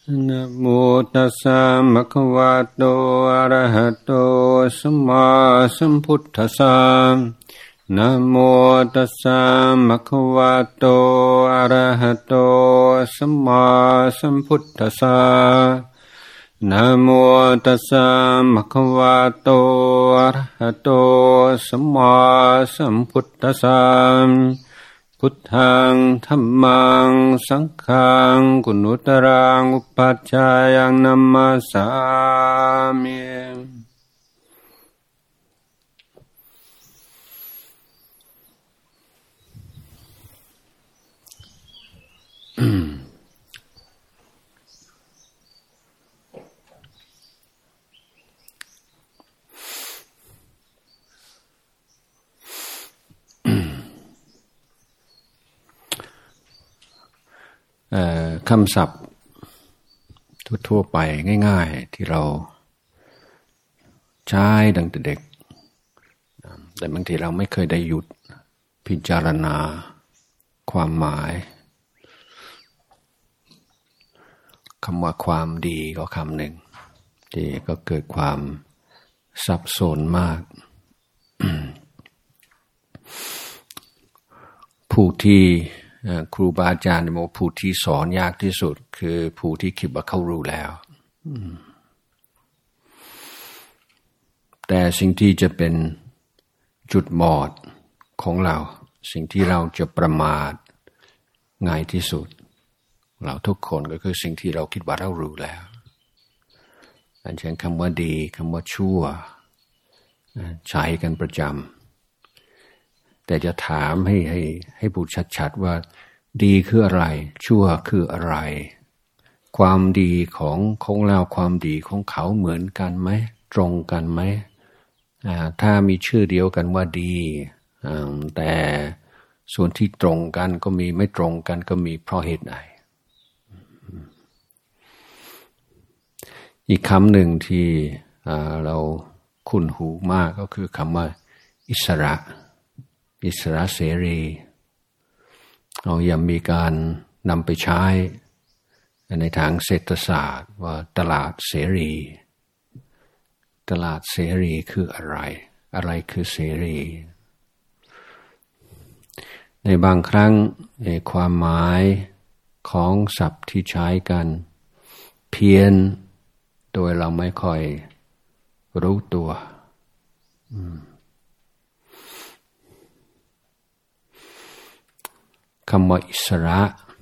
นะโมตัสสะภะคะวะโตอะระหะโตสัมมาสัมพุทธัสสะนะโมตัสสะภะคะวะโตอะระหะโตสัมมาสัมพุทธัสสะนะโมตัสสะภะคะวะโตอะระหะโตสัมมาสัมพุทธัสสะพุทธังธัมมังสังฆังกุณุตรังอุปัชฌายังนัมมัสสามิคำศัพท์ทั่วๆไปง่ายๆที่เราใช้ตั้งแต่เด็กแต่บางทีเราไม่เคยได้หยุดพิจารณาความหมายคำว่าความดีก็คำหนึ่งที่ก็เกิดความสับสนมาก ผู้ที่ครูบาอาจารย์บอกผู้ที่สอนยากที่สุดคือผู้ที่คิดว่าเขารู้แล้วแต่สิ่งที่จะเป็นจุดบอดของเราสิ่งที่เราจะประมาทง่ายที่สุดเราทุกคนก็คือสิ่งที่เราคิดว่าเรารู้แล้วอันเช่นคำว่าดีคำว่าชั่วใช้กันประจำแต่จะถามให้พูดชัดๆว่าดีคืออะไรชั่วคืออะไรความดีของเราความดีของเขาเหมือนกันไหมตรงกันไหมถ้ามีชื่อเดียวกันว่าดีแต่ส่วนที่ตรงกันก็มีไม่ตรงกันก็มีเพราะเหตุใดอีกคำหนึ่งที่เราคุ้นหูมากก็คือคำว่าอิสระเสรีเรายังมีการนำไปใช้ในทางเศรษฐศาสตร์ว่าตลาดเสรีคืออะไรคือเสรีในบางครั้งความหมายของศัพท์ที่ใช้กันเพี้ยนโดยเราไม่ค่อยรู้ตัวคำว่าอิสระ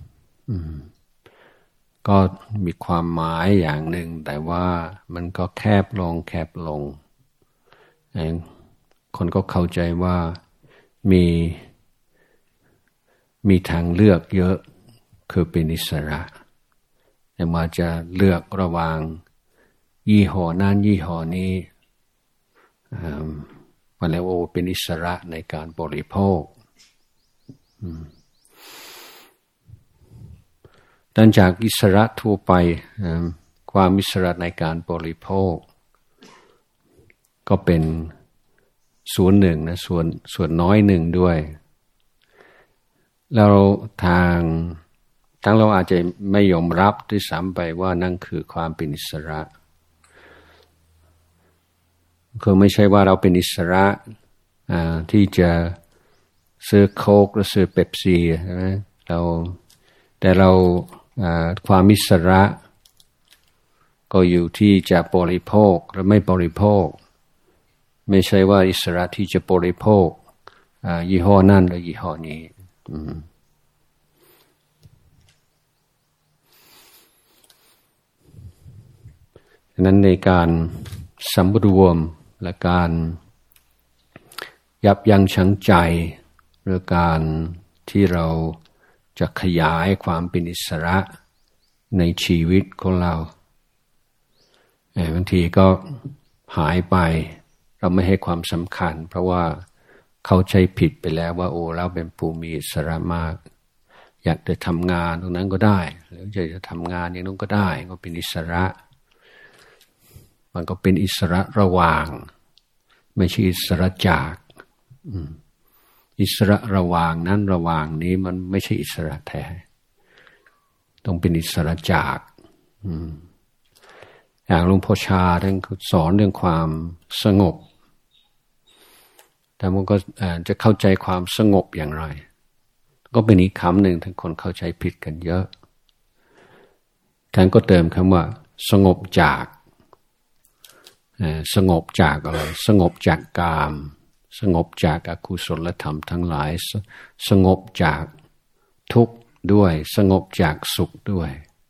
ก็มีความหมายอย่างหนึ่งแต่ว่ามันก็แคบลงคนก็เข้าใจว่ามีทางเลือกเยอะคือเป็นอิสระแต่มาจะเลือกระหว่างยี่ห้อนั้นยี่ห้อนี้มาแล้วเป็นอิสระในการบริโภคดังจากอิสระทั่วไปความอิสระในการบริโภคก็เป็นส่วนหนึ่งนะส่วนน้อยหนึ่งด้วยแล้วทางเราอาจจะไม่ยอมรับด้วยซ้ำไปว่านั่นคือความเป็นอิสระคือไม่ใช่ว่าเราเป็นอิสระที่จะซื้อโค้กหรือซื้อเป๊ปซี่นะแต่เราความอิสระก็อยู่ที่จะบริโภคหรือไม่บริโภคไม่ใช่ว่าอิสระที่จะบริโภคยี่ห้อนั่นหรือยี่ห้อนี้ฉะนั้นในการสำรวมและการยับยั้งชั่งใจหรือการที่เราจะขยายความเป็นอิสระในชีวิตของเราบางทีก็หายไปเราไม่ให้ความสำคัญเพราะว่าเข้าใจผิดไปแล้วว่าเราเป็นผู้มีอิสระมากอยากจะทำงานตรงนั้นก็ได้หรืออยากจะทำงานอย่างนั้นก็ได้ก็เป็นอิสระมันก็เป็นอิสระระหว่างไม่ใช่อิสระจากอิสระระหว่างนั้นระหว่างนี้มันไม่ใช่อิสระแท้ต้องเป็นอิสระจากอย่างหลวงพ่อชาท่านสอนเรื่องความสงบแต่มันก็จะเข้าใจความสงบอย่างไรก็เป็นอีกคำหนึ่งที่คนเข้าใจผิดกันเยอะท่านก็เติมคำว่าสงบจากสงบจากอะไรสงบจากกามสงบจากอกุศลธรรมทั้งหลายสงบจากทุกข์ด้วยสงบจากสุขด้วย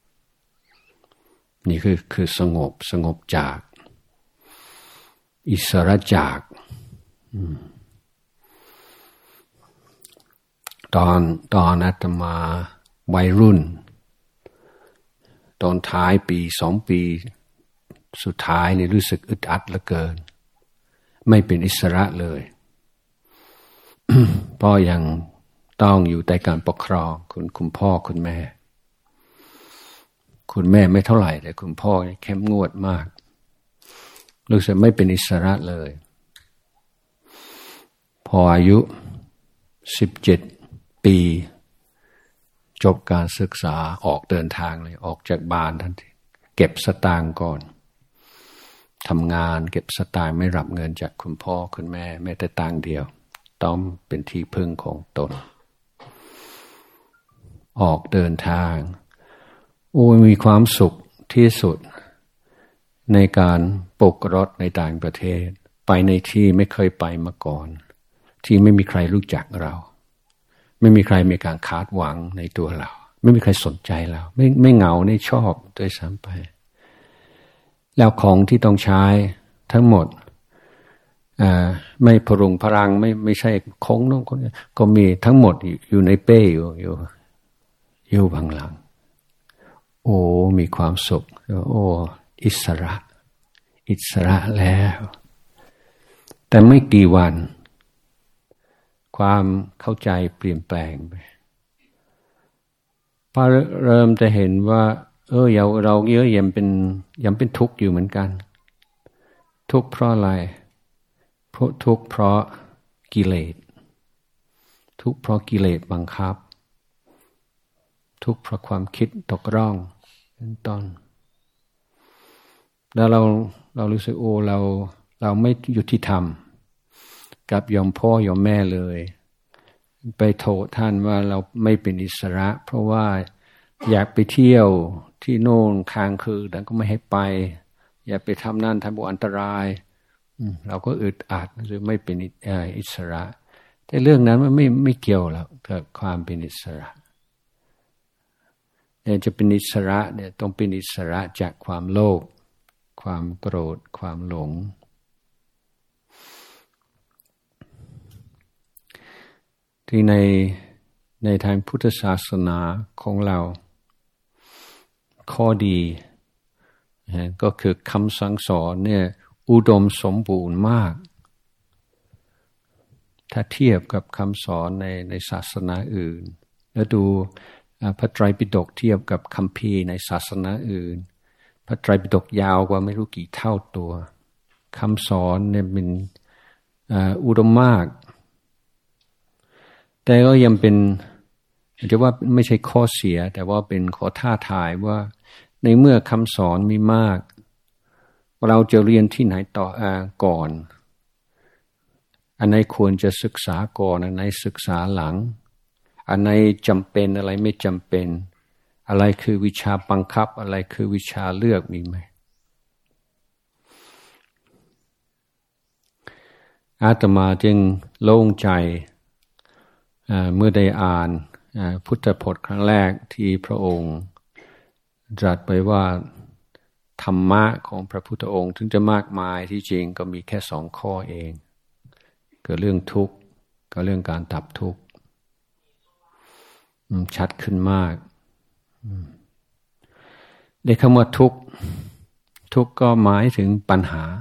นี่คือสงบจากอิสระจากตอนอาตมาวัยรุ่นตอนท้ายปี2 ปีสุดท้ายนี่รู้สึกอึดอัดเหลือเกินไม่เป็นอิสระเลย เพราะยังต้องอยู่ใต้การปกครองคุณพ่อคุณแม่ไม่เท่าไหร่แต่คุณพ่อเข้มงวดมากรู้สึกไม่เป็นอิสระเลยพออายุ17 ปีจบการศึกษาออกเดินทางเลยออกจากบ้านทันทีเก็บสตางค์ก่อนทำงานเก็บสตางค์ไม่รับเงินจากคุณพ่อคุณแม่แม้แต่ตังค์เดียวต้องเป็นที่พึ่งของตนออกเดินทางโอ้มีความสุขที่สุดในการปกรถในต่างประเทศไปในที่ไม่เคยไปมาก่อนที่ไม่มีใครรู้จักเราไม่มีใครมีการคาดหวังในตัวเราไม่มีใครสนใจเราไม่เหงาไม่ชอบด้วยซ้ำไปแล้วของที่ต้องใช้ทั้งหมดไม่พรุงพรังไม่ใช่ของน้องคนก็มีทั้งหมดอยู่ในเป้อยู่บางหลังโอ้มีความสุขโอ้อิสระแล้วแต่ไม่กี่วันความเข้าใจเปลี่ยนแปลงไปพอเริ่มจะเห็นว่าเราเยอะยังเป็นทุกข์อยู่เหมือนกันทุกข์เพราะอะไรทุกข์เพราะกิเลสทุกข์เพราะกิเลสบังคับทุกข์เพราะความคิดตกร่องเป็นต้นแล้วเรารู้สึกเราไม่ยุติธรรมกับยอมพ่อยอมแม่เลยไปโทษท่านว่าเราไม่เป็นอิสระเพราะว่าอยากไปเที่ยวที่โน่นค้างคืนแต่ก็ไม่ให้ไปอยากไปทำนั่นทำบุอันตรายเราก็อึดอัดหรือไม่เป็นอิสระแต่เรื่องนั้นมันไม่เกี่ยวแล้วกับความเป็นอิสระเนี่ยจะเป็นอิสระเนี่ยต้องเป็นอิสระจากความโลภความโกรธความหลงที่ในทางพุทธศาสนาของเราข้อดีก็คือคำสั่งสอนเนี่ยอุดมสมบูรณ์มากถ้าเทียบกับคำสอนในศาสนาอื่นแล้วดูพระไตรปิฎกเทียบกับคัมภีร์ในศาสนาอื่นพระไตรปิฎกยาวกว่าไม่รู้กี่เท่าตัวคำสอนเนี่ยเป็นอุดมมากแต่ก็ยังเป็นอาจจะว่าไม่ใช่ข้อเสียแต่ว่าเป็นข้อท้าทายว่าในเมื่อคำสอนมีมากเราจะเรียนที่ไหนต่อก่อนอันไหนควรจะศึกษาก่อนอันไหนศึกษาหลังอันไหนจำเป็นอะไรไม่จำเป็นอะไรคือวิชาบังคับอะไรคือวิชาเลือกมีไหมอาตมาจึงโล่งใจเมื่อได้อ่านพุทธพจน์ครั้งแรกที่พระองค์ตรัสไปว่าธรรมะของพระพุทธองค์ถึงจะมากมายที่จริงก็มีแค่2 ข้อเองคือเรื่องทุกข์กับเรื่องการดับทุกข์ชัดขึ้นมากในคำว่าทุกข์ก็หมายถึงปัญหา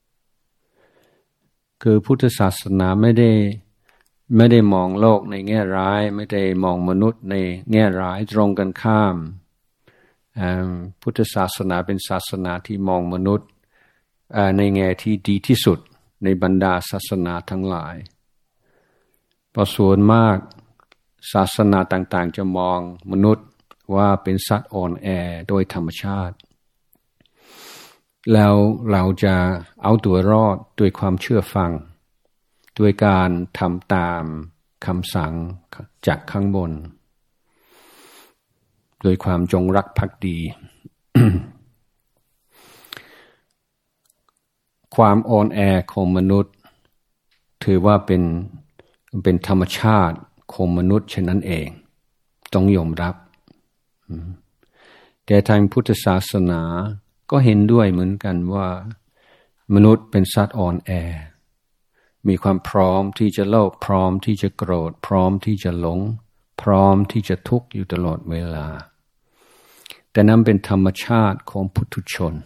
คือพุทธศาสนาไม่ได้มองโลกในแง่ร้ายไม่ได้มองมนุษย์ในแง่ร้ายตรงกันข้ามพุทธศาสนาเป็นศาสนาที่มองมนุษย์ในแง่ที่ดีที่สุดในบรรดาศาสนาทั้งหลายเพราะส่วนมากศาสนาต่างๆจะมองมนุษย์ว่าเป็นสัตว์อ่อนแอโดยธรรมชาติแล้วเราจะเอาตัวรอดด้วยความเชื่อฟังด้วยการทำตามคำสั่งจากข้างบนโดยความจงรักภักดี ความอ่อนแอของมนุษย์ถือว่าเป็นธรรมชาติของมนุษย์เช่นนั้นเองต้องยอมรับแต่ทางพุทธศาสนาก็เห็นด้วยเหมือนกันว่ามนุษย์เป็นสัตว์อ่อนแอมีความพร้อมที่จะโลภพร้อมที่จะโกรธพร้อมที่จะหลงพร้อมที่จะทุกข์อยู่ตลอดเวลาแต่นั้นเป็นธรรมชาติของปุถุชน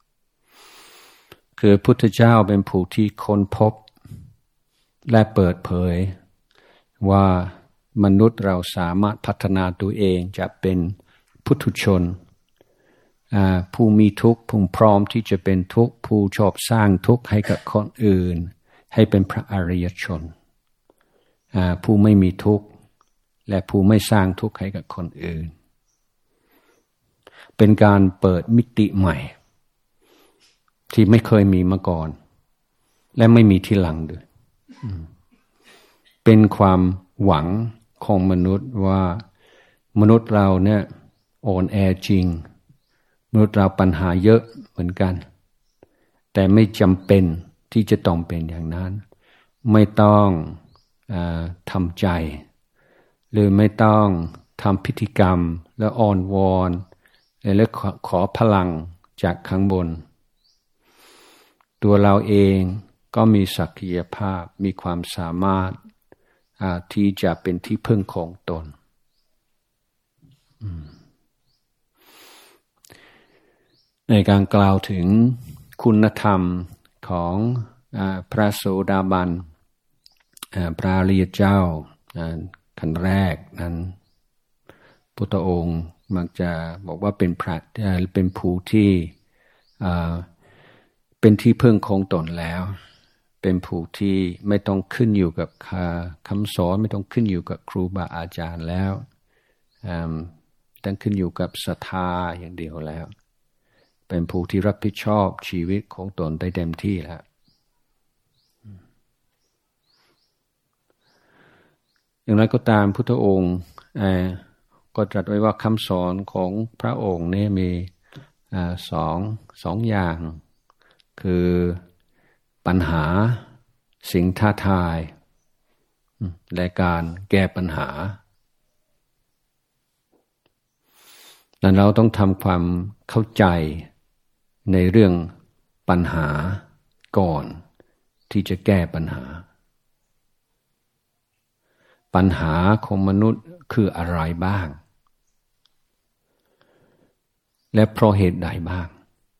คือพุทธเจ้าเป็นผู้ที่ค้นพบและเปิดเผยว่ามนุษย์เราสามารถพัฒนาตัวเองจะเป็นปุถุชนผู้มีทุกข์ผู้พร้อมที่จะเป็นทุกข์ผู้ชอบสร้างทุกข์ให้กับคนอื่นให้เป็นพระอริยชนผู้ไม่มีทุกข์และผู้ไม่สร้างทุกข์ให้กับคนอื่นเป็นการเปิดมิติใหม่ที่ไม่เคยมีมาก่อนและไม่มีที่หลังด้วยเป็นความหวังของมนุษย์ว่ามนุษย์เราเนี่ยอ่อนแอจริงมนุษย์เราปัญหาเยอะเหมือนกันแต่ไม่จำเป็นที่จะต้องเป็นอย่างนั้นไม่ต้องทำใจหรือไม่ต้องทำพิธีกรรมแล้วอ้อนวอนและขอพลังจากข้างบนตัวเราเองก็มีศักยภาพมีความสามารถที่จะเป็นที่พึ่งของตนในการกล่าวถึงคุณธรรมของพระโสดาบันพระอริยเจ้าขั้นแรกนั้นพุทธองค์มักจะบอกว่าเป็นผู้ที่เป็นที่พึ่งของตนแล้วเป็นผู้ที่ไม่ต้องขึ้นอยู่กับคำสอนไม่ต้องขึ้นอยู่กับครูบาอาจารย์แล้วต้องขึ้นอยู่กับศรัทธาอย่างเดียวแล้วเป็นผู้ที่รับผิดชอบชีวิตของตนได้เต็มที่แล้วอย่างไรก็ตามพุทธองค์ก็ตรัสไว้ว่าคำสอนของพระองค์นี่มีสองอย่างคือปัญหาสิ่งท้าทายและการแก้ปัญหานั้นเราต้องทำความเข้าใจในเรื่องปัญหาก่อนที่จะแก้ปัญหาปัญหาของมนุษย์คืออะไรบ้างและเพราะเหตุใดบ้าง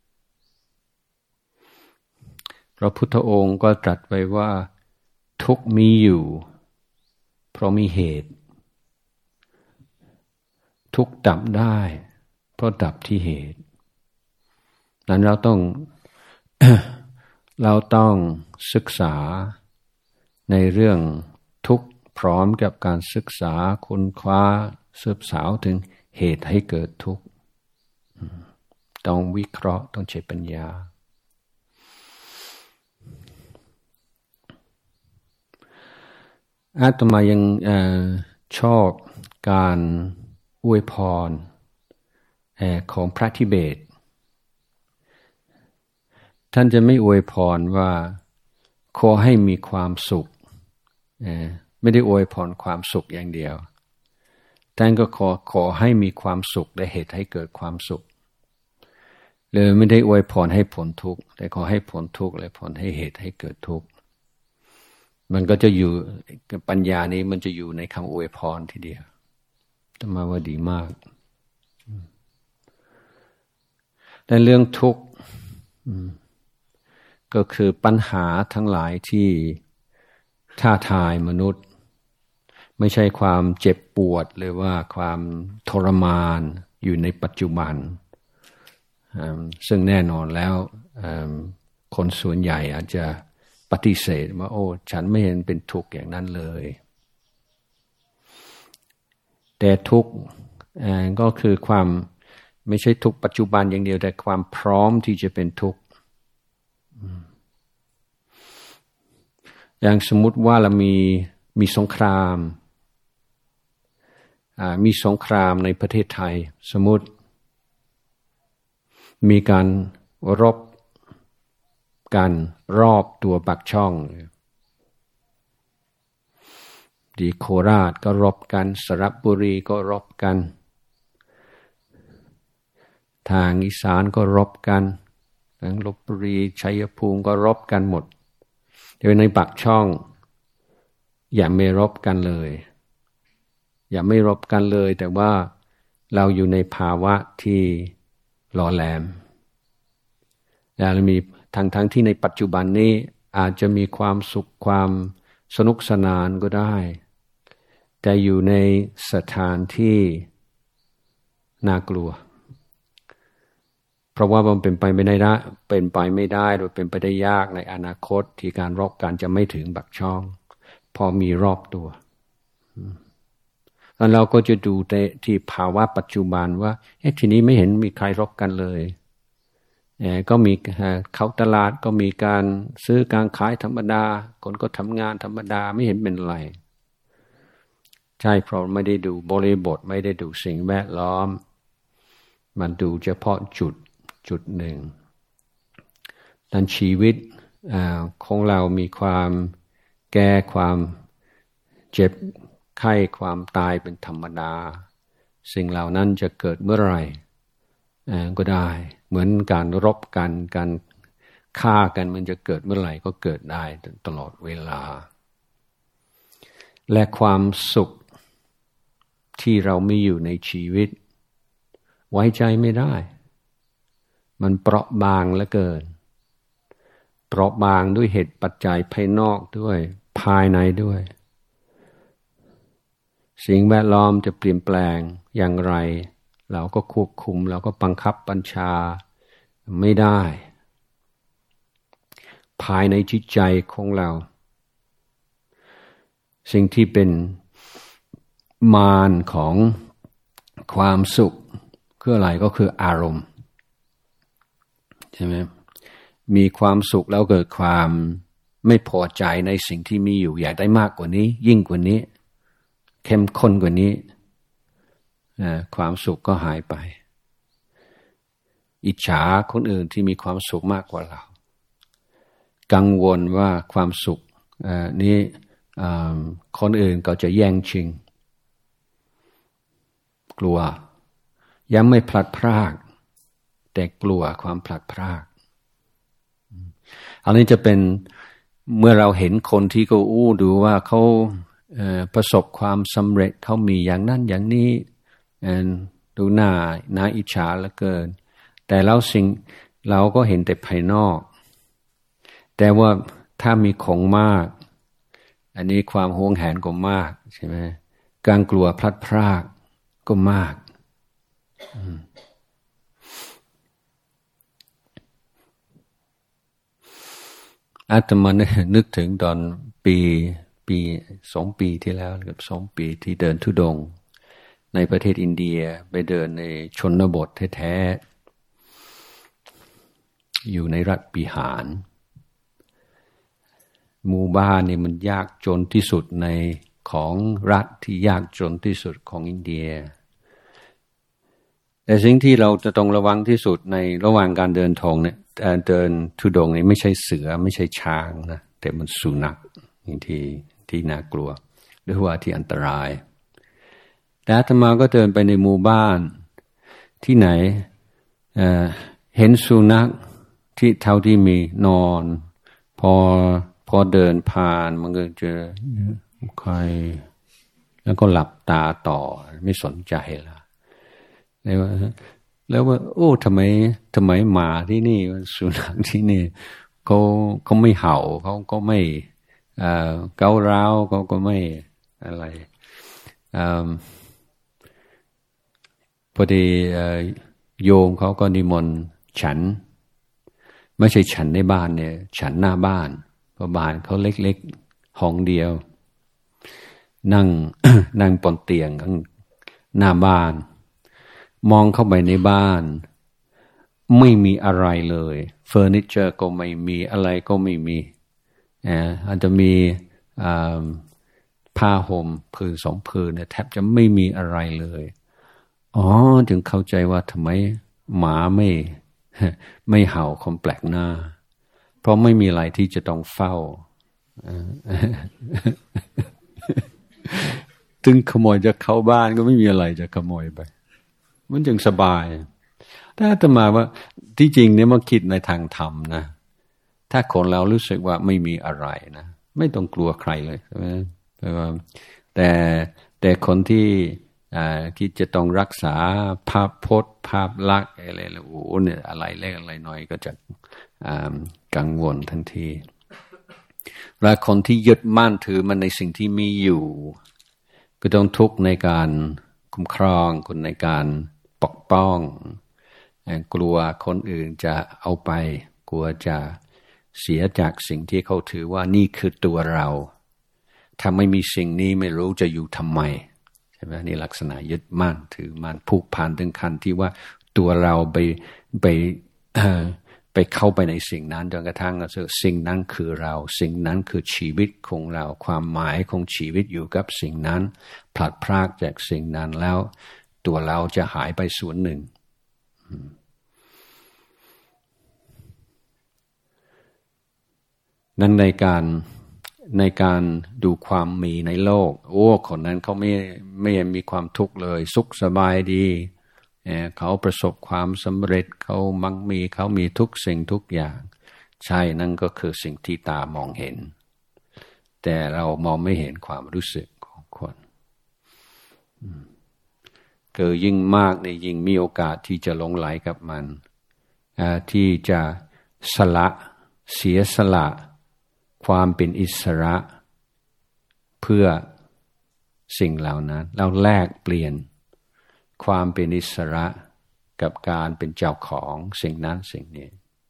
พระพุทธองค์ก็ตรัสไว้ว่าทุกข์มีอยู่เพราะมีเหตุทุกข์ดับได้เพราะดับที่เหตุนั้นเราต้องศึกษาในเรื่องทุกข์พร้อมกับการศึกษาค้นคว้าสืบสาวถึงเหตุให้เกิดทุกข์ต้องวิเคราะห์ต้องใช้ปัญญาอาตมายังชอบการอวยพรของพระทิเบตท่านจะไม่อวยพรว่าขอให้มีความสุขไม่ได้อวยพรความสุขอย่างเดียวท่านก็ขอให้มีความสุขและเหตุให้เกิดความสุขเลยไม่ได้อวยพรให้พ้นทุกข์แต่ขอให้พ้นทุกข์และพ้นให้เหตุให้เกิดทุกข์มันก็จะอยู่ปัญญานี้มันจะอยู่ในคำอวยพรทีเดียวธรรมะว่าดีมากแต่เรื่องทุกข์ก็คือปัญหาทั้งหลายที่ท้าทายมนุษย์ไม่ใช่ความเจ็บปวดหรือว่าความทรมานอยู่ในปัจจุบันซึ่งแน่นอนแล้วคนส่วนใหญ่อาจจะปฏิเสธว่าโอ้ฉันไม่เห็นเป็นทุกข์อย่างนั้นเลยแต่ทุกข์ก็คือความไม่ใช่ทุกข์ปัจจุบันอย่างเดียวแต่ความพร้อมที่จะเป็นทุกข์อย่างสมมุติว่าเรามีสงครามมีสงครามในประเทศไทยสมมุติมีการรบกันรอบตัวปากช่องที่โคราชก็รบกันสระบุรีก็รบกันทางอีสานก็รบกันทางลพบุรีชัยภูมิก็รบกันหมดโดยในปากช่องอย่าไม่รบกันเลยอย่าไม่รบกันเลยแต่ว่าเราอยู่ในภาวะที่หล่อแหลมและมีทั้งที่ในปัจจุบันนี้อาจจะมีความสุขความสนุกสนานก็ได้แต่อยู่ในสถานที่น่ากลัวเพราะว่ามันเป็นไปไม่ได้หรือเป็นไปได้ยากในอนาคตที่การรบกันจะไม่ถึงปากช่องพอมีรอบตัวแล้วเราก็จะดูที่ภาวะปัจจุบันว่าทีนี้ไม่เห็นมีใครรบกันเลยก็มีเข้าตลาดก็มีการซื้อการขายธรรมดาคนก็ทำงานธรรมดาไม่เห็นเป็นไรใช่เพราะไม่ได้ดูบริบทไม่ได้ดูสิ่งแวดล้อมมันดูเฉพาะจุดหนึ่งดังชีวิตของเรามีความแก่ความเจ็บไข้ความตายเป็นธรรมดาสิ่งเหล่านั้นจะเกิดเมื่อไหร่ก็ได้เหมือนการรบกันการฆ่ากันมันจะเกิดเมื่อไหร่ก็เกิดได้ตลอดเวลาและความสุขที่เรามีอยู่ในชีวิตไว้ใจไม่ได้มันเปราะบางเหลือเกินเปราะบางด้วยเหตุปัจจัยภายนอกด้วยภายในด้วยสิ่งแวดล้อมจะเปลี่ยนแปลงอย่างไรเราก็ควบคุมเราก็บังคับบัญชาไม่ได้ภายในจิตใจของเราสิ่งที่เป็นมารของความสุขคืออะไรก็คืออารมณ์ใช่ไหมมีความสุขแล้วเกิดความไม่พอใจในสิ่งที่มีอยู่อยากได้มากกว่านี้ยิ่งกว่านี้เข้มข้นกว่านี้ความสุขก็หายไปอิจฉาคนอื่นที่มีความสุขมากกว่าเรากังวลว่าความสุขนี้คนอื่นก็จะแย่งชิงกลัวยังไม่พลัดพรากแต่กลัวความพลัดพรากอันนี้จะเป็นเมื่อเราเห็นคนที่เขาดูว่าเขาประสบความสำเร็จเขามีอย่างนั้นอย่างนี้ดูน่าอิจฉาเหลือเกินแต่เราก็เห็นแต่ภายนอกแต่ว่าถ้ามีของมากอันนี้ความหวงแหนก็มากใช่ไหมการกลัวพลัดพรากก็มากอาตมานึกถึงตอนปี2 ปีที่แล้วกับ2 ปีที่เดินธุดงค์ในประเทศอินเดียไปเดินในชนบทแท้ๆอยู่ในรัฐบิหารหมู่บ้านนี่มันยากจนที่สุดในของรัฐที่ยากจนที่สุดของอินเดียแต่สิ่งที่เราจะต้องระวังที่สุดในระหว่างการเดินทงเนี่ยเดินธุดงค์นี่ไม่ใช่เสือไม่ใช่ช้างนะแต่มันสุนัขที่น่ากลัวหรือว่าที่อันตรายแต่อาตมาก็เดินไปในหมู่บ้านที่ไหนเห็นสุนัขที่เท่าที่มีนอนพอเดินผ่านมันก็จะใครแล้วก็หลับตาต่อไม่สนใจละแล้วว่าโอ้ทำไมหมาที่นี่สุนัขที่นี่เขาไม่เห่าเขาก็ไม่เการ้าวเขาก็ไม่อะไรพอดีโยมเขาก็นิมนต์ฉันไม่ใช่ฉันในบ้านเนี่ยฉันหน้าบ้านเพราะบ้านเขาเล็กๆห้องเดียวนั่งบนเตียงข้างหน้าบ้านมองเข้าไปในบ้านไม่มีอะไรเลยเฟอร์นิเจอร์ก็ไม่มีอะไรก็ไม่มีอาจจะมีผ้าห่มผืนสองผืนเนี่ยแทบจะไม่มีอะไรเลยจึงเข้าใจว่าทำไมหมาไม่เห่าคนแปลกหน้าเพราะไม่มีอะไรที่จะต้องเฝ้าถึงขโมยจะเข้าบ้านก็ไม่มีอะไรจะขโมยไปมันจึงสบายถ้าอาตมาว่าที่จริงเนี่ยมาคิดในทางธรรมนะถ้าคนเรารู้สึกว่าไม่มีอะไรนะไม่ต้องกลัวใครเลยใช่ไหมแต่คนที่คิดจะต้องรักษาภาพพจน์ภาพลักษณ์อะไรแล้วโอ้เนี่ยอะไรเล็กอะไรน้อยก็จะกังวลทันทีและคนที่ยึดมั่นถือมันในสิ่งที่มีอยู่ก็ต้องทุกข์ในการคุ้มครองคนในการปกป้องกลัวคนอื่นจะเอาไปกลัวจะเสียจากสิ่งที่เขาถือว่านี่คือตัวเราถ้าไม่มีสิ่งนี้ไม่รู้จะอยู่ทำไมใช่ไหมนี่ลักษณะยึดมั่นถือมั่นผูกพันถึงขั้นที่ว่าตัวเราไปเข้าไปในสิ่งนั้นจนกระทั่งสิ่งนั้นคือเราสิ่งนั้นคือชีวิตของเราความหมายของชีวิตอยู่กับสิ่งนั้นพลัดพรากจากสิ่งนั้นแล้วตัวเราจะหายไปส่วนหนึ่งนั้นในการดูความมีในโลกคนนั้นเขาไม่มีความทุกข์เลยสุขสบายดีเขาประสบความสำเร็จเขามีทุกสิ่งทุกอย่างใช่นั่นก็คือสิ่งที่ตามองเห็นแต่เรามองไม่เห็นความรู้สึกของคนเกิดยิ่งมากในยิ่งมีโอกาสที่จะหลงไหลกับมันที่จะเสียสละความเป็นอิสระเพื่อสิ่งเหล่านั้นเราแลกเปลี่ยนความเป็นอิสระกับการเป็นเจ้าของสิ่งนั้นสิ่งนี้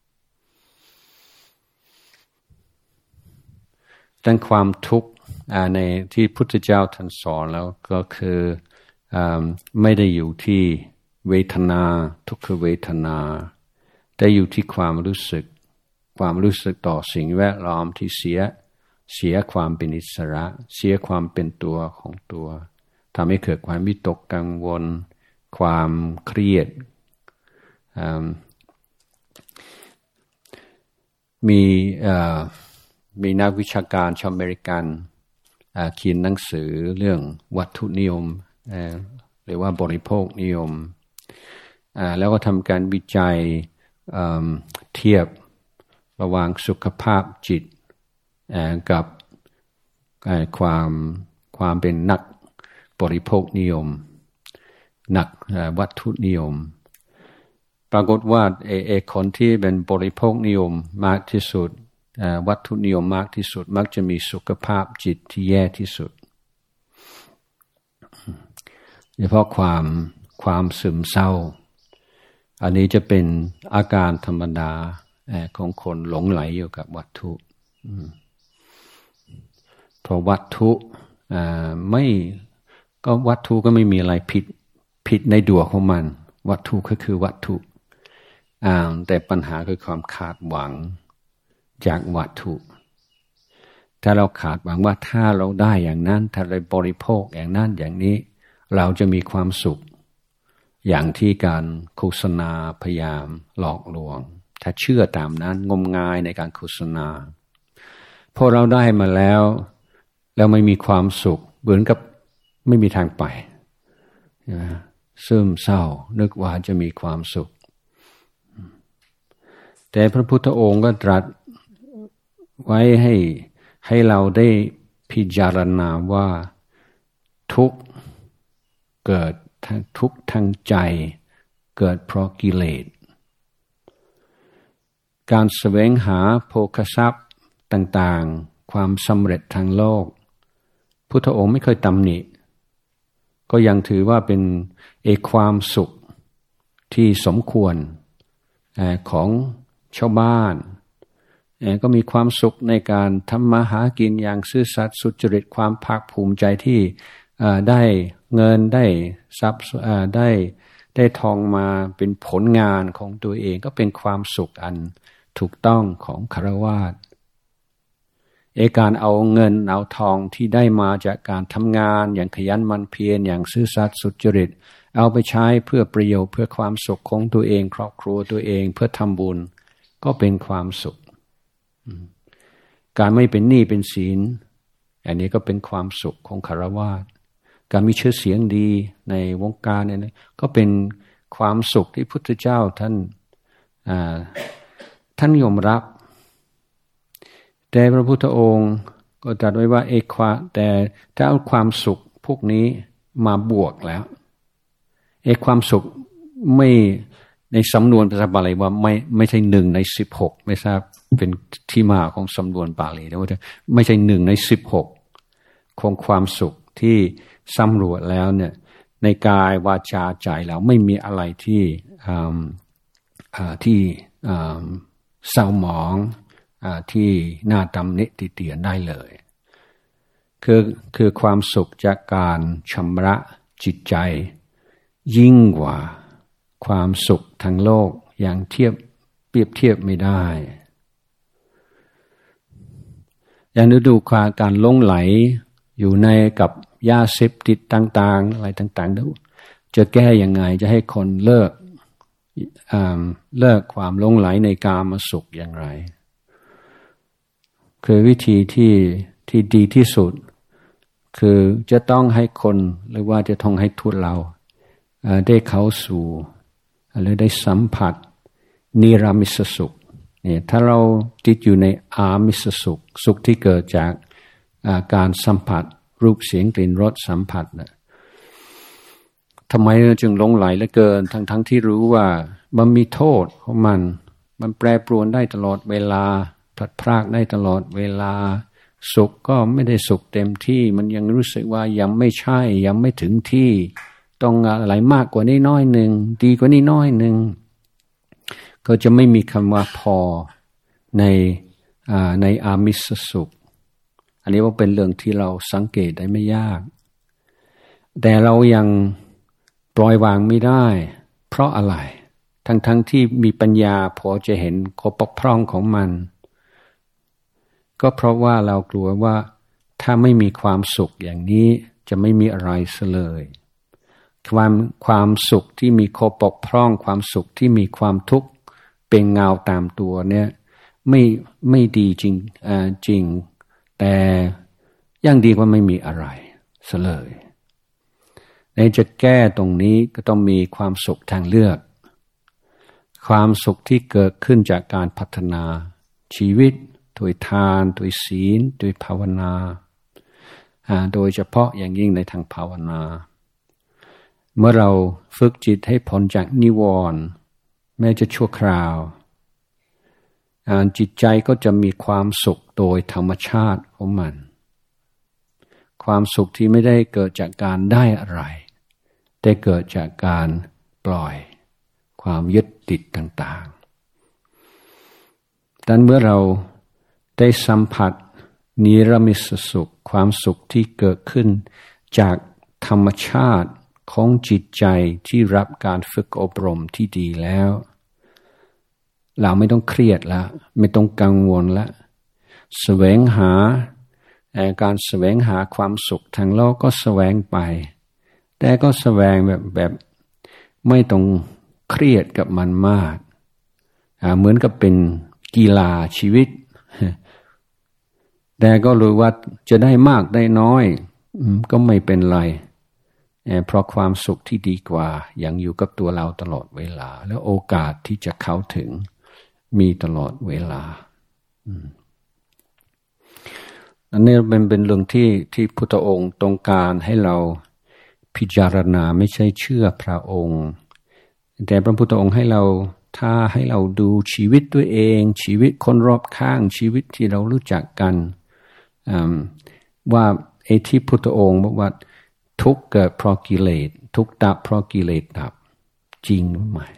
ดังความทุกข์ในที่พุทธเจ้าท่านสอนแล้วก็คือไม่ได้อยู่ที่เวทนาทุกขเวทนาแต่อยู่ที่ความรู้สึกต่อสิ่งแวดล้อมที่เสียความเป็นอิสระเสียความเป็นตัวของตัวทำให้เกิดความวิตกกังวลความเครียดมีนักวิชาการชาวอเมริกันเขียนหนังสือเรื่องวัตถุนิยมหรือว่าบริโภคนิยมแล้วก็ทำการวิจัยเทียบระหว่างสุขภาพจิตกับความเป็นนักบริโภคนิยมนักวัตถุนิยมปรากฏว่าคนที่เป็นบริโภคนิยมมากที่สุดวัตถุนิยมมากที่สุดมักจะมีสุขภาพจิตที่แย่ที่สุดเฉพาะความซึมเศร้าอันนี้จะเป็นอาการธรรมดาของคนหลงไหลอยู่กับวัตถุเพราะวัตถุวัตถุก็ไม่มีอะไรผิดในตัวของมันวัตถุก็คือวัตถุแต่ปัญหาคือความคาดหวังจากวัตถุถ้าเราคาดหวังว่าถ้าเราได้อย่างนั้นถ้าเราบริโภคอย่างนั้นอย่างนี้เราจะมีความสุขอย่างที่การโฆษณาพยายามหลอกลวงถ้าเชื่อตามนั้นงมงายในการโฆษณาพอเราได้มาแล้วไม่มีความสุขเหมือนกับไม่มีทางไปซึมเศร้านึกว่าจะมีความสุขแต่พระพุทธองค์ก็ตรัสไว้ให้เราได้พิจารณาว่าทุกข์เกิดทุกข์ทางใจเกิดเพราะกิเลสการแสวงหาโภคทรัพย์ต่างๆความสำเร็จทางโลกพุทธองค์ไม่เคยตำหนิก็ยังถือว่าเป็นความสุขที่สมควรของชาวบ้านก็มีความสุขในการทำมาหากินอย่างซื่อสัตย์สุจริตความภาคภูมิใจที่ได้เงินได้ทรัพย์ได้ได้ทองมาเป็นผลงานของตัวเองก็เป็นความสุขอันถูกต้องของฆราวาสการเอาเงินเอาทองที่ได้มาจากการทำงานอย่างขยันหมั่นเพียรอย่างซื่อสัตย์สุจริตเอาไปใช้เพื่อประโยชน์เพื่อความสุขของตัวเองครอบครัวตัวเองเพื่อทำบุญก็เป็นความสุขการไม่เป็นหนี้เป็นสินอันนี้ก็เป็นความสุขของฆราวาสการมีชื่อเสียงดีในวงการเนี่ยก็เป็นความสุขที่พุทธเจ้าท่านยอมรับแต่พระพุทธองค์ก็ตรัสไว้ว่าแต่ถ้าเอาความสุขพวกนี้มาบวกแล้วความสุขไม่ในสำนวนภาษาบาลีว่าไม่ใช่1 ใน 16ไม่ทราบเป็นที่มาของสำนวนบาลีแต่ว่าไม่ใช่1 ใน 16ของความสุขที่สำรวจแล้วเนี่ยในกายวาจาใจแล้วไม่มีอะไรที่เศร้าหมองที่น่าตำหนิติเตียนได้เลยคือความสุขจากการชำระจิตใจยิ่งกว่าความสุขทางโลกอย่างเปรียบเทียบไม่ได้อย่างดูการหลงไหลอยู่ในกับยาเสพติดต่างๆอะไรต่างๆจะแก้ยังไงจะให้คนเลิกความหลงไหลในกามสุขอย่างไรคือวิธีที่ดีที่สุดคือจะต้องให้คนหรือว่าจะต้องให้ทุกเราได้เข้าสู่หรือได้สัมผัสนิรามิสสุขเนี่ยถ้าเราติดอยู่ในอามิสสุขที่เกิดจากการสัมผัสรูปเสียงกลิ่นรสสัมผัสนะทำไมจึงหลงไหลเหลือเกินทั้งที่รู้ว่ามันมีโทษของมันแปรปรวนได้ตลอดเวลาพลัดพรากได้ตลอดเวลาสุขก็ไม่ได้สุขเต็มที่มันยังรู้สึกว่ายังไม่ใช่ยังไม่ถึงที่ต้องอะไรมากกว่านี้น้อยหนึ่งดีกว่านี้น้อยหนึ่งก็จะไม่มีคำว่าพอในอามิสสุขอันนี้ว่าเป็นเรื่องที่เราสังเกตได้ไม่ยากแต่เรายังปล่อยวางไม่ได้เพราะอะไรทั้งที่มีปัญญาพอจะเห็นข้อบกพร่องของมันก็เพราะว่าเรากลัวว่าถ้าไม่มีความสุขอย่างนี้จะไม่มีอะไรเลยความสุขที่มีข้อบกพร่องความสุขที่มีความทุกข์เป็นเงาตามตัวเนี่ยไม่ดีจริงแต่ยังดีกว่าไม่มีอะไรเลยในจะแก้ตรงนี้ก็ต้องมีความสุขทางเลือกความสุขที่เกิดขึ้นจากการพัฒนาชีวิตด้วยทานด้วยศีลด้วยภาวนาโดยเฉพาะอย่างยิ่งในทางภาวนาเมื่อเราฝึกจิตให้พ้นจากนิวรณ์แม้จะชั่วคราวจิตใจก็จะมีความสุขโดยธรรมชาติของมันความสุขที่ไม่ได้เกิดจากการได้อะไรแต่เกิดจากการปล่อยความยึดติดต่างๆดังนั้นเมื่อเราได้สัมผัสนิรมิตสุขความสุขที่เกิดขึ้นจากธรรมชาติของจิตใจที่รับการฝึกอบรมที่ดีแล้วเราไม่ต้องเครียดแล้วไม่ต้องกังวลแล้วแสวงหาการแสวงหาความสุขทางโลกก็แสวงไปแต่ก็แสวงแบบไม่ต้องเครียดกับมันมากเหมือนกับเป็นกีฬาชีวิตแต่ก็รู้ว่าจะได้มากได้น้อยก็ไม่เป็นไรเพราะความสุขที่ดีกว่ายังอยู่กับตัวเราตลอดเวลาแล้วโอกาสที่จะเข้าถึงมีตลอดเวลาอันนี้เป็นเรื่องที่พุทธองค์ต้องการให้เราพิจารณาไม่ใช่เชื่อพระองค์แต่พระพุทธองค์ให้เราดูชีวิตตัวเองชีวิตคนรอบข้างชีวิตที่เรารู้จักกันว่าไอ้ที่พุทธองค์บอกว่าทุกข์เกิดเพราะกิเลสทุกข์ดับเพราะกิเลสดับจริงหรือไม่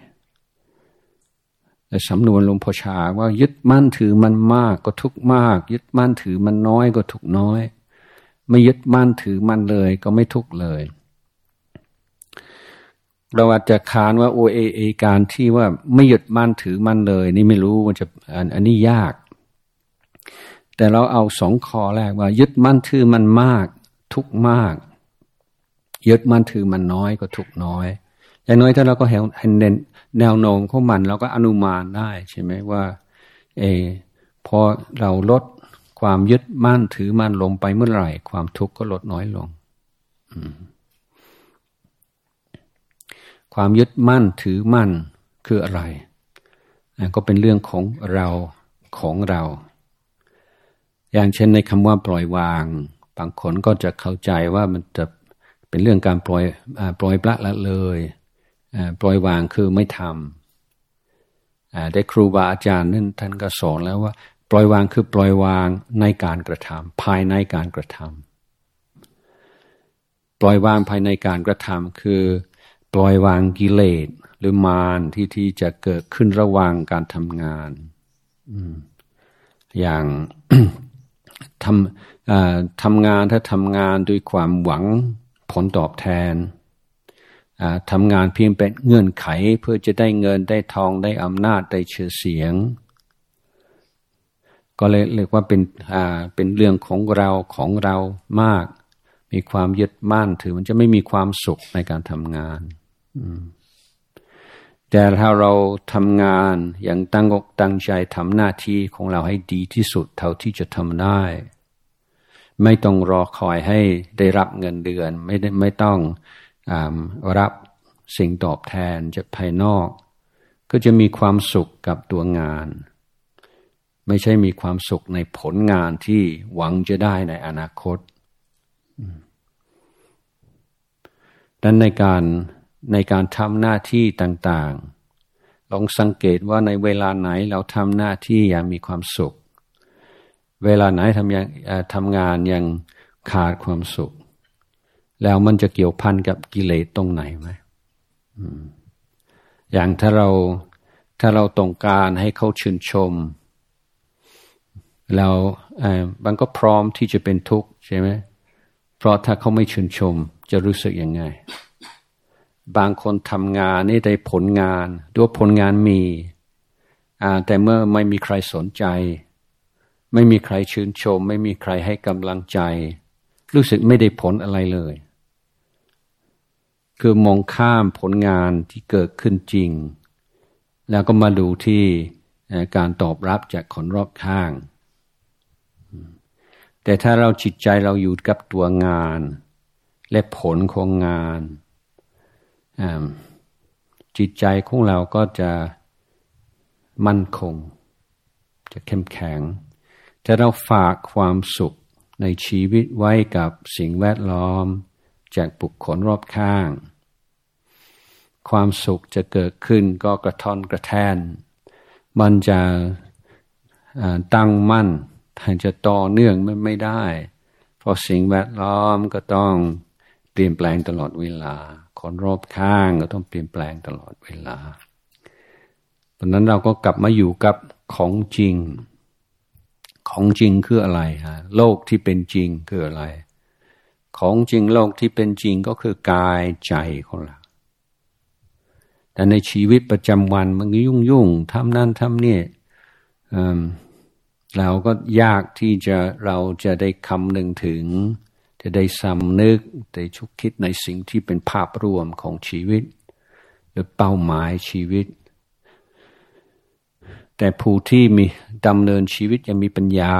แต่สำนวนหลวงพ่อชาว่ายึดมั่นถือมันมากก็ทุกข์มากยึดมั่นถือมันน้อยก็ทุกข์น้อยไม่ยึดมั่นถือมันเลยก็ไม่ทุกข์เลยเราอาจจะค้านว่าการที่ว่าไม่ยึดมั่นถือมั่นเลยนี่ไม่รู้มันจะอันนี้ยากแต่เราเอา2 ข้อแรกว่ายึดมั่นถือมันมากทุกมากยึดมั่นถือมันน้อยก็ทุกน้อยอย่างน้อยถ้าเราก็เห็นแนวโน้มของมันเราก็อนุมานได้ใช่ไหมว่าพอเราลดความยึดมั่นถือมั่นลงไปเมื่อไหร่ความทุกข์ก็ลดน้อยลงความยึดมั่นถือมั่นคืออะไรก็เป็นเรื่องของเราอย่างเช่นในคำว่าปล่อยวางบางคนก็จะเข้าใจว่ามันจะเป็นเรื่องการปล่อยปละละเลยปล่อยวางคือไม่ทำได้ครูบาอาจารย์นั่นท่านก็สอนแล้วว่าปล่อยวางคือปล่อยวางในการกระทำภายในการกระทำปล่อยวางภายในการกระทำคือปล่อยวางกิเลสหรือมารที่จะเกิดขึ้นระหว่างการทำงานอย่าง ทำงานถ้าทำงานด้วยความหวังผลตอบแทนทำงานเพียงเป็นเงื่อนไขเพื่อจะได้เงินได้ทองได้อำนาจได้ชื่อเสียงก็เลยเรียกว่าเป็นเรื่องของเรามากมีความยึดมั่นถือมันจะไม่มีความสุขในการทำงานแต่ถ้าเราทำงานอย่างตั้งอกตั้งใจทำหน้าที่ของเราให้ดีที่สุดเท่าที่จะทำได้ไม่ต้องรอคอยให้ได้รับเงินเดือนไม่ต้องรับสิ่งตอบแทนจากภายนอกก็จะมีความสุขกับตัวงานไม่ใช่มีความสุขในผลงานที่หวังจะได้ในอนาคตดังนั้นในการทำหน้าที่ต่างๆลองสังเกตว่าในเวลาไหนเราทำหน้าที่อย่างมีความสุขเวลาไหนทำงานยังขาดความสุขแล้วมันจะเกี่ยวพันกับกิเลสตรงไหนไหมอย่างถ้าเราต้องการให้เขาชื่นชมแล้วมันก็พร้อมที่จะเป็นทุกข์ใช่ไหมเพราะถ้าเขาไม่ชื่นชมจะรู้สึกยังไงบางคนทำงานนี่ได้ผลงานด้วยผลงานมีแต่เมื่อไม่มีใครสนใจไม่มีใครชื่นชมไม่มีใครให้กำลังใจรู้สึกไม่ได้ผลอะไรเลยคือมองข้ามผลงานที่เกิดขึ้นจริงแล้วก็มาดูที่การตอบรับจากคนรอบข้างแต่ถ้าเราจิตใจเราอยู่กับตัวงานและผลของงานจิตใจของเราก็จะมั่นคงจะเข้มแข็งถ้าเราฝากความสุขในชีวิตไว้กับสิ่งแวดล้อมจากบุคคลรอบข้างความสุขจะเกิดขึ้นก็กระท่อนกระแท่นมันจะตั้งมั่นจะต่อเนื่องไม่ได้เพราะสิ่งแวดล้อมก็ต้องเปลี่ยนแปลงตลอดเวลาคนรอบข้างก็ต้องเปลี่ยนแปลงตลอดเวลาเพราะนั้นเราก็กลับมาอยู่กับของจริงคืออะไรฮะโลกที่เป็นจริงคืออะไรของจริงโลกที่เป็นจริงก็คือกายใจของเราแต่ในชีวิตประจำวันมันยุ่งทำนั่นทำนี่เราก็ยากที่เราจะได้คำนึงถึงจะได้สำนึกได้ชุกคิดในสิ่งที่เป็นภาพรวมของชีวิตหรือเป้าหมายชีวิตแต่ผู้ที่มีดำเนินชีวิตยังมีปัญญา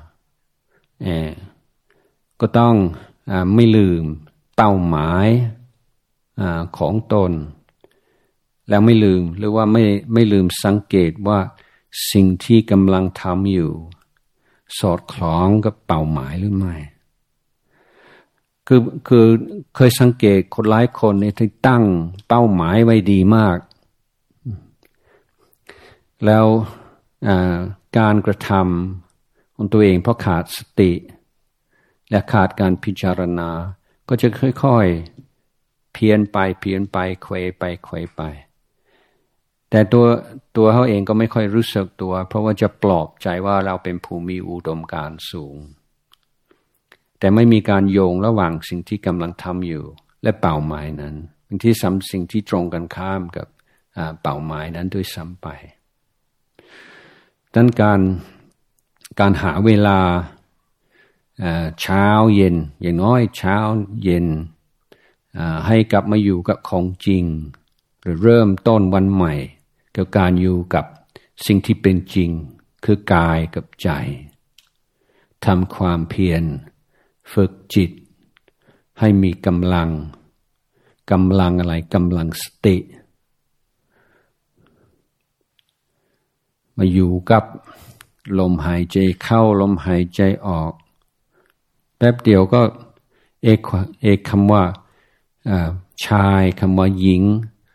ก็ต้องไม่ลืมเป้าหมายของตนแล้วไม่ลืมหรือว่าไม่ลืมสังเกตว่าสิ่งที่กำลังทำอยู่สอดคล้องกับเป้าหมายหรือไม่คือเคยสังเกตคนหลายคนเนี่ยที่ตั้งเป้าหมายไว้ดีมากแล้วการกระทำของตัวเองเพราะขาดสติและขาดการพิจารณาก็จะค่อยๆเพี้ยนไปเขวไปแต่ตัวเขาเองก็ไม่ค่อยรู้สึกตัวเพราะว่าจะปลอบใจว่าเราเป็นผู้มีอุดมการณ์สูงแต่ไม่มีการโยงระหว่างสิ่งที่กำลังทำอยู่และเป้าหมายนั้นางทีสิ่งที่ตรงกันข้ามกับเป้าหมายนั้นด้วยซ้ำไปดังนั้นการหาเวลาเช้าเย็นอย่างน้อยเช้าเย็นให้กลับมาอยู่กับของจริงหรือเริ่มต้นวันใหม่กับการอยู่กับสิ่งที่เป็นจริงคือกายกับใจทำความเพียรฝึกจิตให้มีกำลังอะไรกำลังสติมาอยู่กับลมหายใจเข้าลมหายใจออกแป๊บเดียวก็เอกคำว่าชายคำว่าหญิง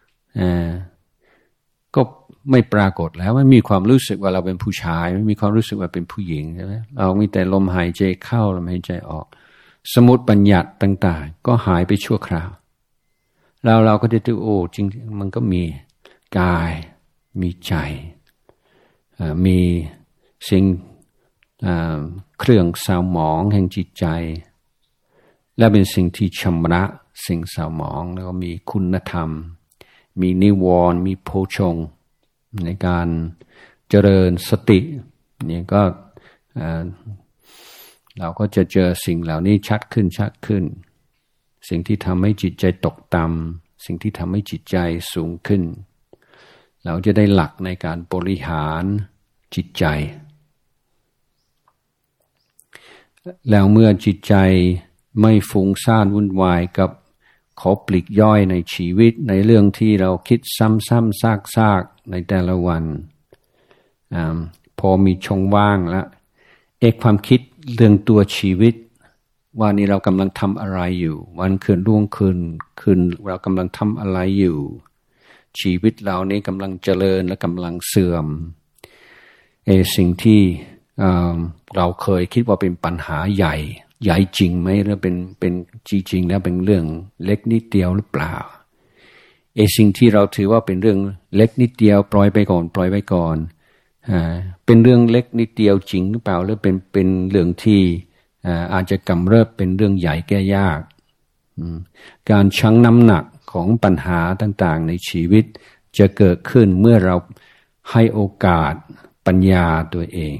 ก็ไม่ปรากฏแล้วไม่มีความรู้สึกว่าเราเป็นผู้ชายไม่มีความรู้สึกว่าเป็นผู้หญิงใช่ไหมเรามีแต่ลมหายใจเข้าลมหายใจออกสมมติบัญญัติต่างๆก็หายไปชั่วคราวแล้วเราก็จะดูโอ้จริงมันก็มีกายมีใจมีสิ่งเครื่องเศร้าหมองแห่งจิตใจและเป็นสิ่งที่ชำระสิ่งเศร้าหมองแล้วก็มีคุณธรรมมีนิวรณ์มีโพชงค์ในการเจริญสตินี่ก็เราก็จะเจอสิ่งเหล่านี้ชัดขึ้นสิ่งที่ทำให้จิตใจตกต่ำสิ่งที่ทำให้จิตใจสูงขึ้นเราจะได้หลักในการบริหารจิตใจแล้วเมื่อจิตใจไม่ฟุ้งซ่านวุ่นวายกับขอปลีกย่อยในชีวิตในเรื่องที่เราคิดซ้ำๆซากๆในแต่ละวันพอมีช่องว่างแล้วความคิดเรื่องตัวชีวิตว่านี่เรากำลังทำอะไรอยู่วันคืนล่วงคืนเรากำลังทำอะไรอยู่ชีวิตเรานี้กำลังเจริญและกำลังเสื่อมสิ่งที่เราเคยคิดว่าเป็นปัญหาใหญ่จริงไหมหรือเป็นจริงแล้วเป็นเรื่องเล็กนิดเดียวหรือเปล่าสิ่งที่เราถือว่าเป็นเรื่องเล็กนิดเดียวปล่อยไปก่อนเป็นเรื่องเล็กนิดเดียวจริงหรือเปล่าหรือเป็นเรื่องที่อาจจะกำเริบเป็นเรื่องใหญ่แก้ยากการชั่งน้ำหนักของปัญหาต่างๆในชีวิตจะเกิดขึ้นเมื่อเราให้โอกาสปัญญาตัวเอง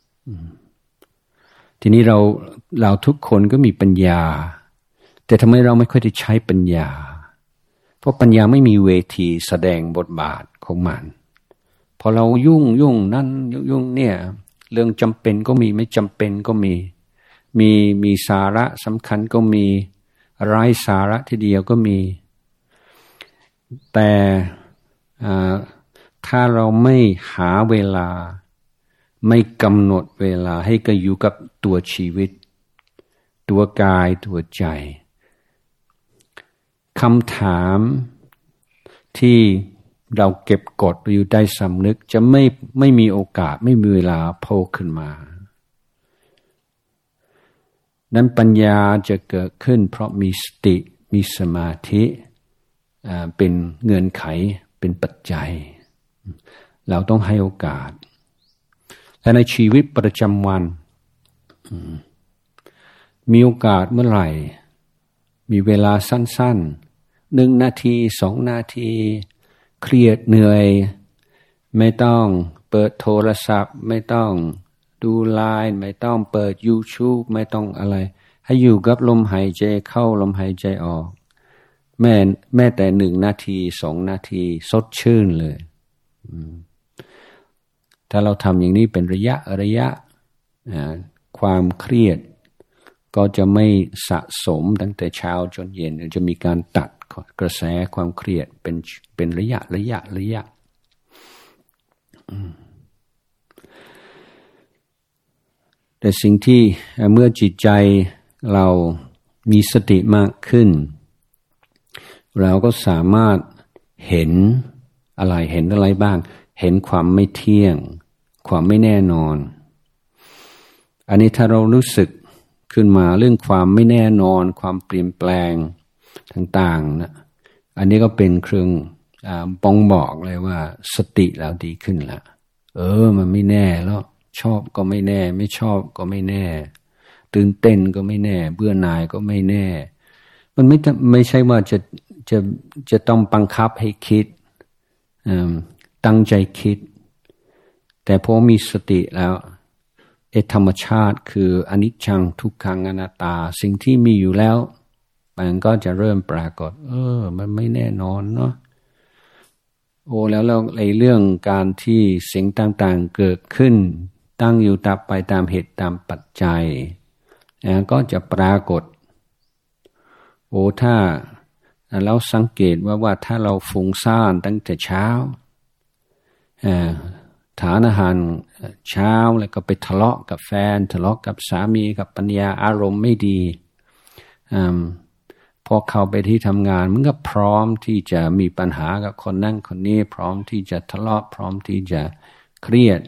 ทีนี้เราทุกคนก็มีปัญญาแต่ทำไมเราไม่ค่อยได้ใช้ปัญญาเพราะปัญญาไม่มีเวทีแสดงบทบาทของมันพอเรายุ่งนั่นยุ่งเนี่ยเรื่องจำเป็นก็มีไม่จำเป็นก็มีสาระสำคัญก็มีไร้สาระทีเดียวก็มีแต่ถ้าเราไม่หาเวลาไม่กำหนดเวลาให้ก็อยู่กับตัวชีวิตตัวกายตัวใจคำถามที่เราเก็บกดอยู่ได้สำนึกจะไม่มีโอกาสไม่มีเวลาโผล่ขึ้นมานั้นปัญญาจะเกิดขึ้นเพราะมีสติมีสมาธิเป็นเงื่อนไขเป็นปัจจัยเราต้องให้โอกาสและในชีวิตประจำวันมีโอกาสเมื่อไหร่มีเวลาสั้นๆ1 นาที2 นาทีเครียดเหนื่อยไม่ต้องเปิดโทรศัพท์ไม่ต้องดูไลน์ไม่ต้องเปิด YouTube ไม่ต้องอะไรให้อยู่กับลมหายใจเข้าลมหายใจออกแม้แต่1 นาที2 นาทีสดชื่นเลยถ้าเราทำอย่างนี้เป็นระยะความเครียดก็จะไม่สะสมตั้งแต่เช้าจนเย็นจะมีการตัดกระแสความเครียดเป็นระยะแต่สิ่งที่เมื่อจิตใจเรามีสติมากขึ้นเราก็สามารถเห็นอะไรบ้างเห็นความไม่เที่ยงความไม่แน่นอนอันนี้ถ้าเรารู้สึกขึ้นมาเรื่องความไม่แน่นอนความเปลี่ยนแปลงต่างๆนะอันนี้ก็เป็นเครื่องบ่งบอกเลยว่าสติเราดีขึ้นแล้วมันไม่แน่แล้วชอบก็ไม่แน่ไม่ชอบก็ไม่แน่ตื่นเต้นก็ไม่แน่เบื่อหน่ายก็ไม่แน่มันไม่ใช่ว่าจะต้องบังคับให้คิดตั้งใจคิดแต่พอมีสติแล้วธรรมชาติคืออนิจจังทุกขังอนัตตาสิ่งที่มีอยู่แล้วมันก็จะเริ่มปรากฏมันไม่แน่นอนเนาะแล้วในเรื่องการที่สิ่งต่างๆเกิดขึ้นตั้งอยู่ดับไปตามเหตุตามปัจจัยก็จะปรากฏถ้าเราสังเกตว่าถ้าเราฟุ้งซ่านตั้งแต่เช้าทานอาหารเช้าแล้วก็ไปทะเลาะกับแฟนทะเลาะกับสามีกับปัญญาอารมณ์ไม่ดีพอเข้าไปที่ทำงานมันก็พร้อมที่จะมีปัญหากับคนนั่นคนนี้พร้อมที่จะทะเลาะพร้อมที่จะเครียด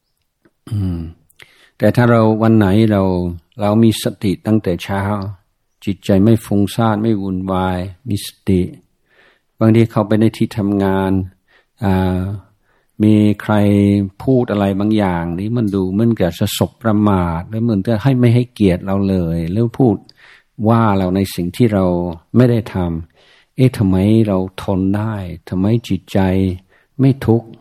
แต่ถ้าเราวันไหนเรามีสติตั้งแต่เช้าจิตใจไม่ฟุ้งซ่านไม่วุ่นวายมีสติบางทีเข้าไปในที่ทำงานมีใครพูดอะไรบางอย่างนี้มันดูเหมือนกับจะสบประมาทหรือเหมือนจะไม่ให้เกียรติเราเลยหรือพูดว่าเราในสิ่งที่เราไม่ได้ทำทำไมเราทนได้ทำไมจิตใจไม่ทุกข์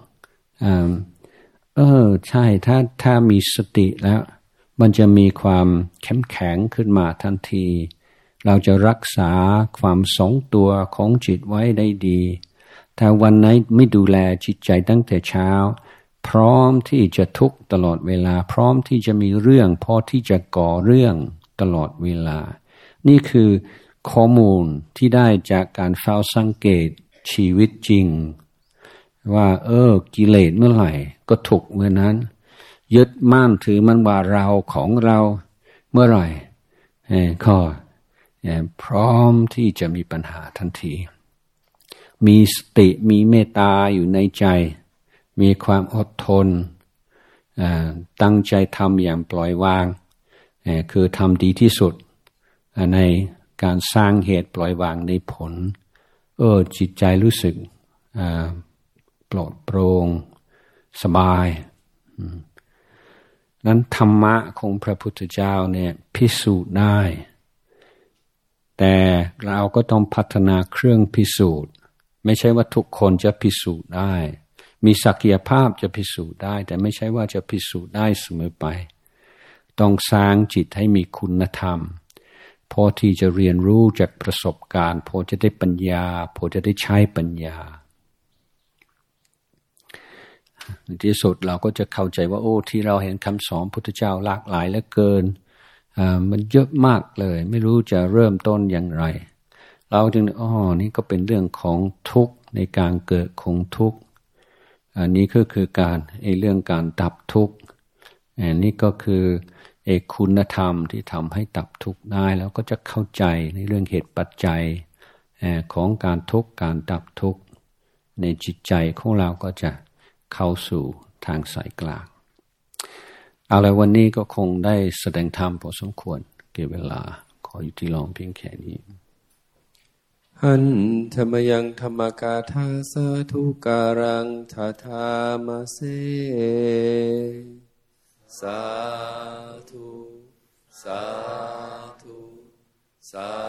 ใช่ถ้ามีสติแล้วมันจะมีความเข้มแข็งขึ้นมาทันทีเราจะรักษาความทรงตัวของจิตไว้ได้ดีถ้าวันไหนไม่ดูแลจิตใจตั้งแต่เช้าพร้อมที่จะทุกข์ตลอดเวลาพร้อมที่จะมีเรื่องพอที่จะก่อเรื่องตลอดเวลานี่คือข้อมูลที่ได้จากการเฝ้าสังเกตชีวิตจริงว่ากิเลสเมื่อไหร่ก็ถูกเมื่อนั้นยึดมั่นถือมันว่าเราของเราเมื่อไหร่ก็พร้อมที่จะมีปัญหาทันทีมีสติมีเมตตาอยู่ในใจมีความอดทนตั้งใจทำอย่างปล่อยวางคือทำดีที่สุดในการสร้างเหตุปล่อยวางในผลจิตใจรู้สึกปลอดโปร่งสบายนั้นธรรมะของพระพุทธเจ้าเนี่ยพิสูจน์ได้แต่เราก็ต้องพัฒนาเครื่องพิสูจน์ไม่ใช่ว่าทุกคนจะพิสูจน์ได้มีศักยภาพจะพิสูจน์ได้แต่ไม่ใช่ว่าจะพิสูจน์ได้เสมอไปต้องสร้างจิตให้มีคุณธรรมพอที่จะเรียนรู้จากประสบการณ์พอจะได้ปัญญาพอจะได้ใช้ปัญญาในที่สุดเราก็จะเข้าใจว่าที่เราเห็นคำสอนพุทธเจ้าหลากหลายเหลือเกินมันเยอะมากเลยไม่รู้จะเริ่มต้นอย่างไรเราจึงนี่ก็เป็นเรื่องของทุกข์ในการเกิดของทุกข์อันนี้ก็คือการเรื่องการดับทุกข์นี่ก็คือคุณธรรมที่ทำให้ดับทุกข์ได้แล้วก็จะเข้าใจในเรื่องเหตุปัจจัยของการทุกข์การดับทุกข์ในจิตใจของเราก็จะเข้าสู่ทางสายกลางเอาละวันนี้ก็คงได้แสดงธรรมพอสมควรเก็บเวลาขอยุติลงเพียงแค่นี้หันธรรมยังธรรมกาธาสาธุการังทาธามเสสาธุสาธุสา